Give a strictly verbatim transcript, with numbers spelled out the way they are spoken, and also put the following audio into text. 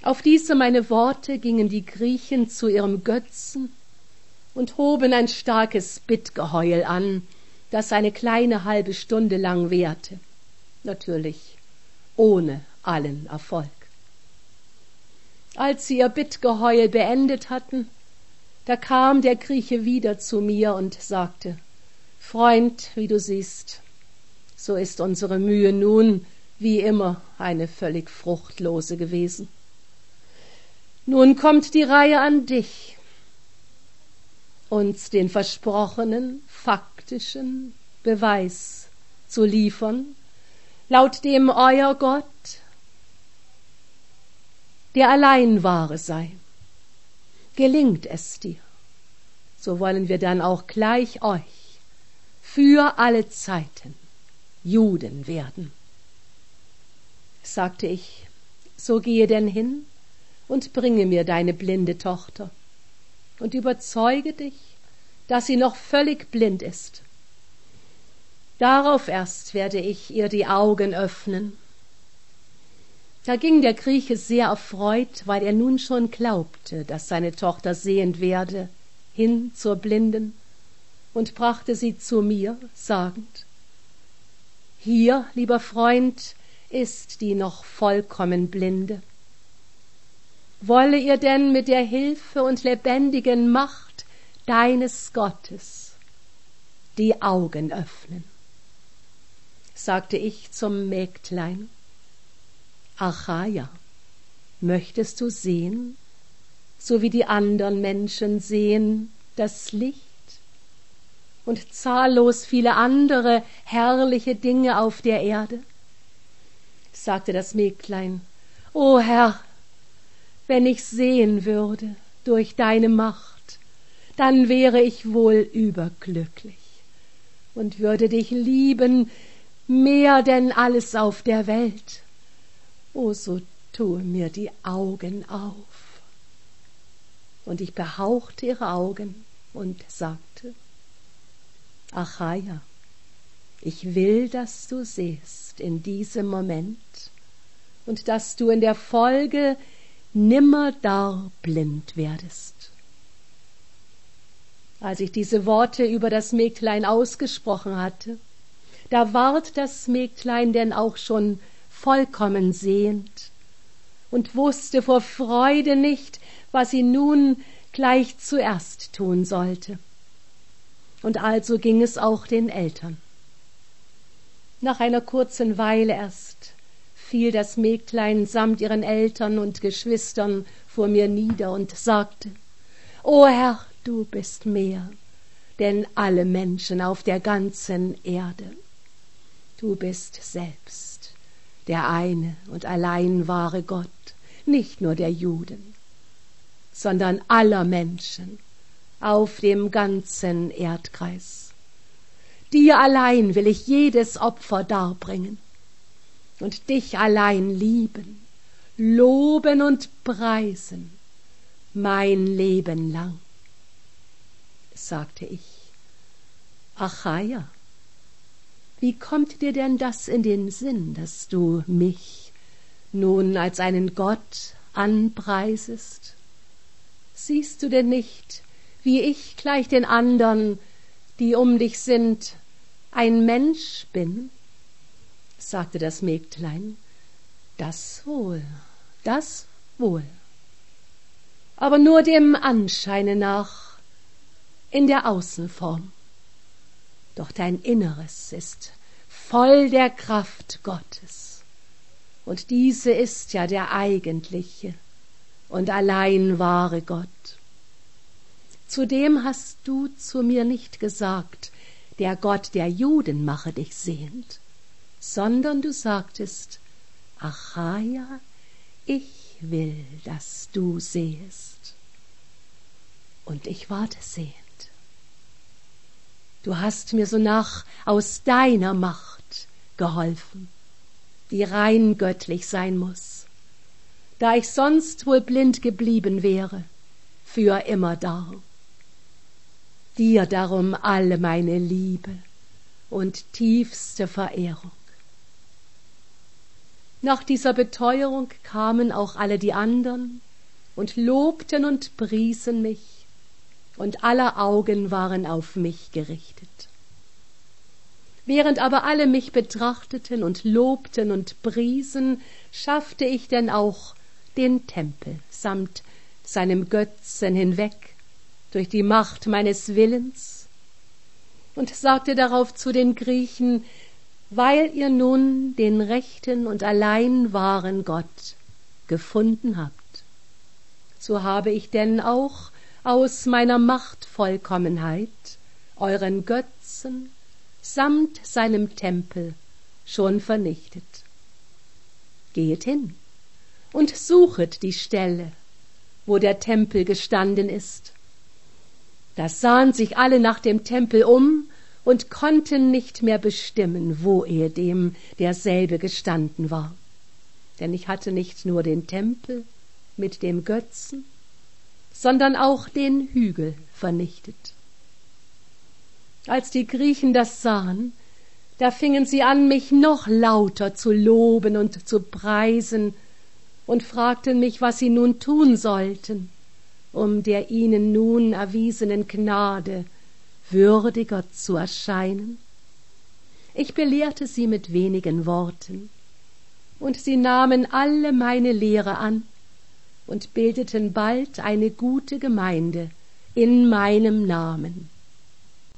Auf diese meine Worte gingen die Griechen zu ihrem Götzen und hoben ein starkes Bittgeheul an, das eine kleine halbe Stunde lang währte. Natürlich ohne allen Erfolg. Als sie ihr Bittgeheul beendet hatten, da kam der Grieche wieder zu mir und sagte: Freund, wie du siehst, so ist unsere Mühe nun wie immer eine völlig fruchtlose gewesen. Nun kommt die Reihe an dich, uns den versprochenen, faktischen Beweis zu liefern, laut dem euer Gott der allein wahre sei. Gelingt es dir, so wollen wir dann auch gleich euch für alle Zeiten Juden werden. Sagte ich, so gehe denn hin und bringe mir deine blinde Tochter und überzeuge dich, dass sie noch völlig blind ist. Darauf erst werde ich ihr die Augen öffnen. Da ging der Grieche sehr erfreut, weil er nun schon glaubte, dass seine Tochter sehend werde, hin zur Blinden und brachte sie zu mir, sagend: Hier, lieber Freund, ist die noch vollkommen Blinde. Wolle ihr denn mit der Hilfe und lebendigen Macht deines Gottes die Augen öffnen? Sagte ich zum Mägdlein: Achaja, möchtest du sehen, so wie die andern Menschen sehen, das Licht und zahllos viele andere herrliche Dinge auf der Erde? Sagte das Mägdlein: O Herr, wenn ich sehen würde durch deine Macht, dann wäre ich wohl überglücklich und würde dich lieben mehr denn alles auf der Welt. O, so tue mir die Augen auf. Und ich behauchte ihre Augen und sagte: Achaja, ich will, dass du sehst in diesem Moment und dass du in der Folge nimmerdar blind werdest. Als ich diese Worte über das Mägdlein ausgesprochen hatte, da ward das Mägdlein denn auch schon vollkommen sehend und wusste vor Freude nicht, was sie nun gleich zuerst tun sollte. Und also ging es auch den Eltern. Nach einer kurzen Weile erst fiel das Mägdlein samt ihren Eltern und Geschwistern vor mir nieder und sagte: O Herr, du bist mehr denn alle Menschen auf der ganzen Erde. Du bist selbst der eine und allein wahre Gott, nicht nur der Juden, sondern aller Menschen auf dem ganzen Erdkreis. Dir allein will ich jedes Opfer darbringen und dich allein lieben, loben und preisen mein Leben lang. Sagte ich: Achaja, wie kommt dir denn das in den Sinn, dass du mich nun als einen Gott anpreisest? Siehst du denn nicht, wie ich gleich den andern, die um dich sind, ein Mensch bin? Sagte das Mägdlein: Das wohl, das wohl, aber nur dem Anscheine nach, in der Außenform. Doch dein Inneres ist voll der Kraft Gottes, und diese ist ja der eigentliche und allein wahre Gott. Zudem hast du zu mir nicht gesagt, der Gott der Juden mache dich sehend, sondern du sagtest: Achaja, ich will, dass du sehest. Und ich ward sehend. Du hast mir sonach aus deiner Macht geholfen, die rein göttlich sein muß, da ich sonst wohl blind geblieben wäre, für immerdar. Dir darum alle meine Liebe und tiefste Verehrung. Nach dieser Beteuerung kamen auch alle die andern und lobten und priesen mich, und aller Augen waren auf mich gerichtet. Während aber alle mich betrachteten und lobten und priesen, schaffte ich denn auch den Tempel samt seinem Götzen hinweg durch die Macht meines Willens und sagte darauf zu den Griechen: Weil ihr nun den rechten und allein wahren Gott gefunden habt, so habe ich denn auch aus meiner Machtvollkommenheit euren Götzen samt seinem Tempel schon vernichtet. Gehet hin und suchet die Stelle, wo der Tempel gestanden ist. Da sahen sich alle nach dem Tempel um und konnten nicht mehr bestimmen, wo ehedem derselbe gestanden war. Denn ich hatte nicht nur den Tempel mit dem Götzen, sondern auch den Hügel vernichtet. Als die Griechen das sahen, da fingen sie an, mich noch lauter zu loben und zu preisen und fragten mich, was sie nun tun sollten, um der ihnen nun erwiesenen Gnade würdiger zu erscheinen. Ich belehrte sie mit wenigen Worten, und sie nahmen alle meine Lehre an und bildeten bald eine gute Gemeinde in meinem Namen.